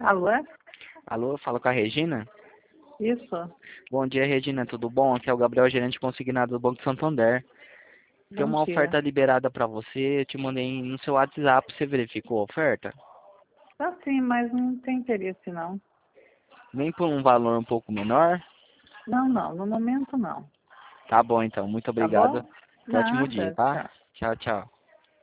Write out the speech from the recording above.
Alô? Alô, falo com a Regina? Isso. Bom dia, Regina, tudo bom? Aqui é o Gabriel, gerente consignado do Banco Santander. Tem Bom uma dia. oferta liberada para você, eu te mandei no seu WhatsApp, você verificou a oferta? Tá sim, mas não tem interesse não. Nem por um valor um pouco menor? Não, não, no momento não. Tá bom então, muito Tá obrigado. bom? Ótimo dia, Nada, tá? tchau. Tchau, tchau.